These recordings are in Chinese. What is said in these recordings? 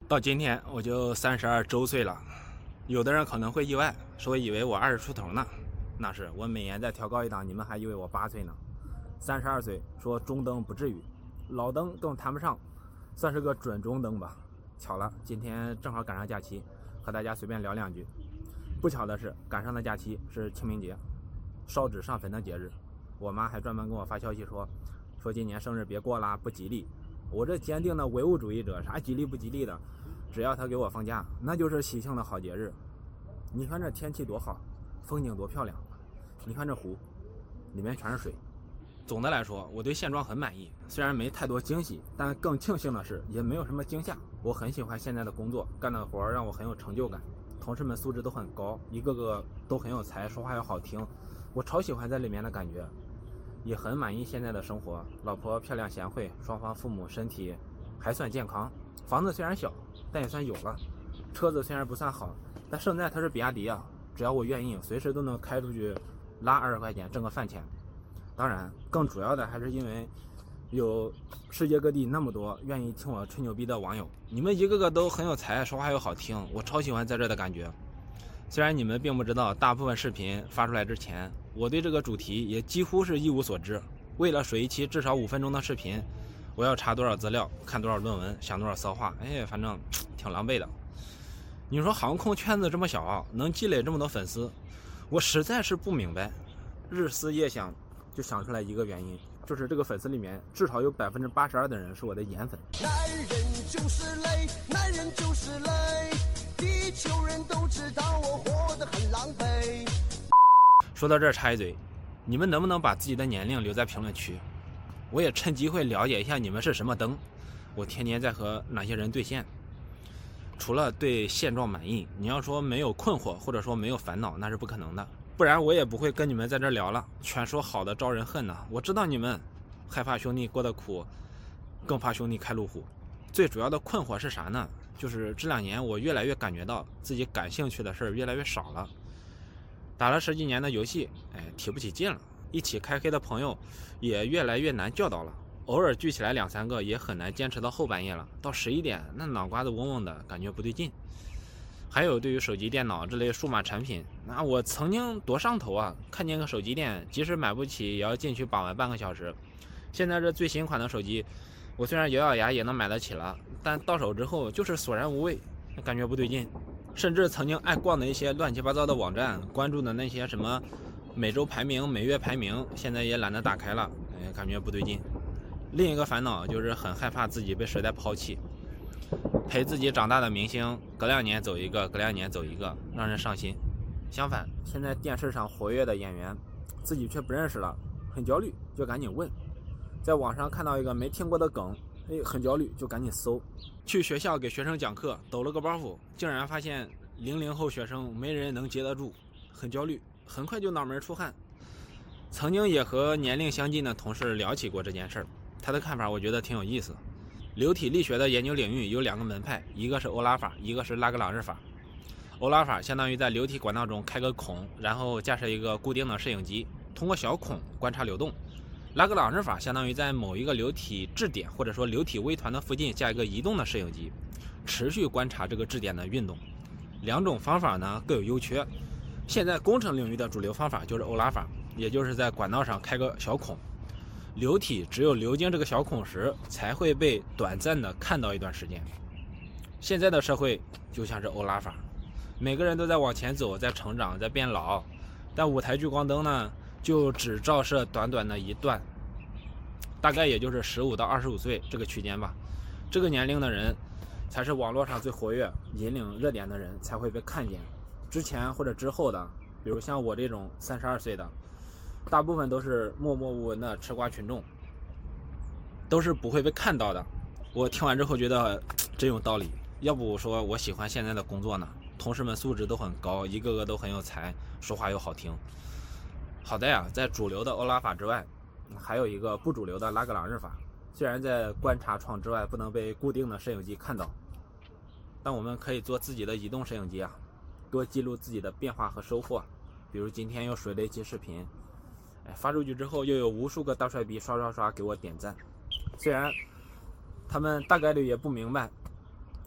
到今天我就32周岁了，有的人可能会意外，说以为我20出头呢。那是我每年再调高一档，你们还以为我8岁呢。32岁，说中登不至于，老登更谈不上，算是个准中登吧。巧了，今天正好赶上假期，和大家随便聊两句。不巧的是，赶上的假期是清明节，烧纸上坟的节日。我妈还专门跟我发消息说今年生日别过啦，不吉利。我这坚定的唯物主义者，啥吉利不吉利的，只要他给我放假，那就是喜庆的好节日。你看这天气多好，风景多漂亮，你看这湖里面全是水。总的来说，我对现状很满意，虽然没太多惊喜，但更庆幸的是也没有什么惊吓。我很喜欢现在的工作，干的活让我很有成就感，同事们素质都很高，一个个都很有才，说话又好听，我超喜欢在里面的感觉，也很满意现在的生活。老婆漂亮贤惠，双方父母身体还算健康，房子虽然小但也算有了，车子虽然不算好，但胜在它是比亚迪啊，只要我愿意随时都能开出去拉20块钱挣个饭钱。当然更主要的还是因为有世界各地那么多愿意听我吹牛逼的网友，你们一个个都很有才，说话又好听，我超喜欢在这的感觉。虽然你们并不知道，大部分视频发出来之前，我对这个主题也几乎是一无所知。为了水一期至少5分钟的视频，我要查多少资料，看多少论文，想多少骚话，反正挺狼狈的。你说航空圈子这么小，能积累这么多粉丝，我实在是不明白。日思夜想，就想出来一个原因，就是这个粉丝里面至少有82%的人是我的颜粉。 男人就是累，男人就是累，地球人都知道我活得很狼狈。 说到这儿插一嘴，你们能不能把自己的年龄留在评论区？我也趁机会了解一下你们是什么灯，我天天在和哪些人对线。除了对现状满意，你要说没有困惑或者说没有烦恼，那是不可能的，不然我也不会跟你们在这聊了。全说好的招人恨呢，我知道你们害怕兄弟过得苦，更怕兄弟开路虎。最主要的困惑是啥呢？就是这2年我越来越感觉到自己感兴趣的事儿越来越少了。打了10几年的游戏，提不起劲了，一起开黑的朋友也越来越难叫到了，偶尔聚起来2、3个也很难坚持到后半夜了，到11点那脑瓜子嗡嗡的，感觉不对劲。还有对于手机电脑这类数码产品，那我曾经多上头啊，看见个手机店即使买不起也要进去把玩半个小时。现在这最新款的手机，我虽然咬咬牙也能买得起了，但到手之后就是索然无味，感觉不对劲。甚至曾经爱逛的一些乱七八糟的网站，关注的那些什么每周排名、每月排名，现在也懒得打开了，感觉不对劲。另一个烦恼就是很害怕自己被时代抛弃，陪自己长大的明星隔2年走一个，隔2年走一个，让人伤心。相反，现在电视上活跃的演员自己却不认识了，很焦虑就赶紧问，在网上看到一个没听过的梗，很焦虑就赶紧搜。去学校给学生讲课，抖了个包袱，竟然发现00后学生没人能接得住，很焦虑，很快就脑门出汗。曾经也和年龄相近的同事聊起过这件事儿，他的看法我觉得挺有意思。流体力学的研究领域有2个门派，一个是欧拉法，一个是拉格朗日法。欧拉法相当于在流体管道中开个孔，然后架设一个固定的摄影机，通过小孔观察流动。拉格朗日法相当于在某一个流体质点或者说流体微团的附近架一个移动的摄影机，持续观察这个质点的运动。2种方法呢各有优缺。现在工程领域的主流方法就是欧拉法，也就是在管道上开个小孔，流体只有流经这个小孔时才会被短暂的看到一段时间。现在的社会就像是欧拉法，每个人都在往前走，在成长，在变老，但舞台聚光灯呢就只照射短短的一段，大概也就是15到25岁这个区间吧。这个年龄的人才是网络上最活跃、引领热点的人，才会被看见。之前或者之后的，比如像我这种32岁的，大部分都是默默无闻的吃瓜群众，都是不会被看到的。我听完之后觉得真有道理，要不说我喜欢现在的工作呢？同事们素质都很高，一个个都很有才，说话又好听。好在啊，在主流的欧拉法之外，还有一个不主流的拉格朗日法。虽然在观察窗之外不能被固定的摄影机看到，但我们可以做自己的移动摄影机啊，多记录自己的变化和收获。比如今天又水了一期视频，发出去之后又有无数个大帅逼刷给我点赞。虽然他们大概率也不明白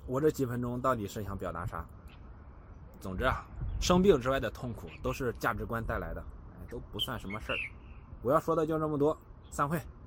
我这几分钟到底是想表达啥？总之啊，生病之外的痛苦都是价值观带来的，都不算什么事儿。我要说的就这么多，散会。